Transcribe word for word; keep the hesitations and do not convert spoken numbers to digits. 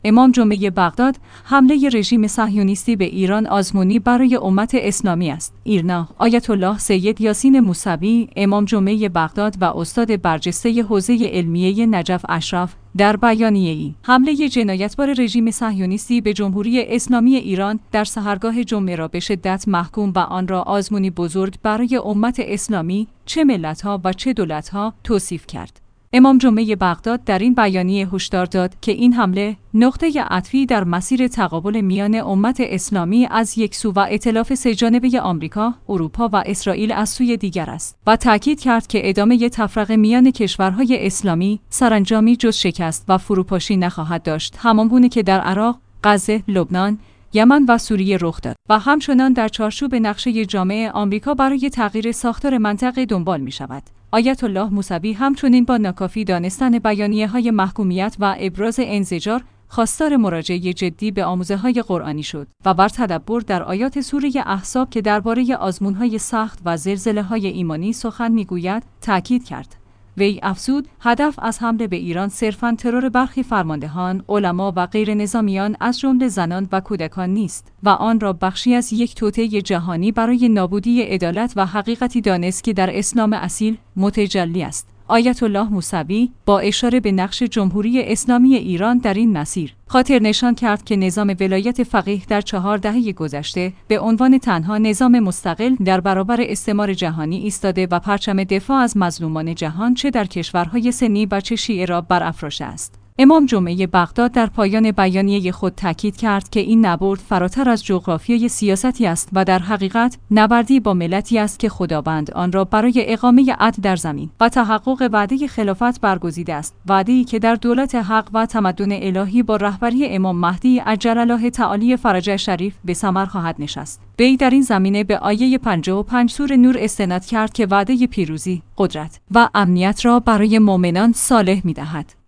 امام جمعه بغداد: حمله رژیم صهیونیستی به ایران آزمونی برای امت اسلامی است. ایرنا: آیت الله سید یاسین موسوی، امام جمعه بغداد و استاد برجسته حوزه علمیه نجف اشراف، در بیانیه‌ای: حمله جنایتبار رژیم صهیونیستی به جمهوری اسلامی ایران در سحرگاه جمعه را به شدت محکوم و آن را آزمونی بزرگ برای امت اسلامی، چه ملت‌ها و چه دولت‌ها، توصیف کرد. امام جمعه بغداد در این بیانیه هشدار داد که این حمله نقطه عطفی در مسیر تقابل میان امت اسلامی از یک سو و ائتلاف سه‌جانبه آمریکا، اروپا و اسرائیل از سوی دیگر است و تأکید کرد که ادامه تفرقه میان کشورهای اسلامی سرانجامی جز شکست و فروپاشی نخواهد داشت، همانگونه که در عراق، غزه، لبنان، یمن و سوریه رخ داد و همچنان در چارچوب نقشه جامع آمریکا برای تغییر ساختار منطقه دنبال می شود. آیت الله موسوی همچنین با ناکافی دانستن بیانیه‌های محکومیت و ابراز انزجار خواستار مراجعه جدی به آموزه‌های قرآنی شد و بر تدبر در آیات سوره احزاب که درباره آزمون‌های سخت و زلزله‌های ایمانی سخن می‌گوید تأکید کرد. وی افزود: هدف از حمله به ایران صرفاً ترور برخی فرماندهان، علما و غیر نظامیان از جمله زنان و کودکان نیست و آن را بخشی از یک توطئه جهانی برای نابودی عدالت و حقیقتی دانست که در اسلام اصیل متجلی است. آیت الله موسوی با اشاره به نقش جمهوری اسلامی ایران در این مسیر خاطر نشان کرد که نظام ولایت فقیه در چهار دهه گذشته به عنوان تنها نظام مستقل در برابر استعمار جهانی ایستاده و پرچم دفاع از مظلومان جهان چه در کشورهای سنی و چه شیعه را برافراشته است. امام جمعه بغداد در پایان بیانیه خود تاکید کرد که این نبرد فراتر از جغرافیای سیاستی است و در حقیقت نبردی با ملتی است که خداوند آن را برای اقامه عدل در زمین و تحقق وعده خلافت برگزیده است، وعده‌ای که در دولت حق و تمدن الهی با رهبری امام مهدی عجل الله تعالی فرجه شریف به ثمر خواهد نشست. وی در این زمینه به آیه پنجاه و پنج سوره نور استناد کرد که وعده پیروزی، قدرت و امنیت را برای مؤمنان صالح می‌دهد.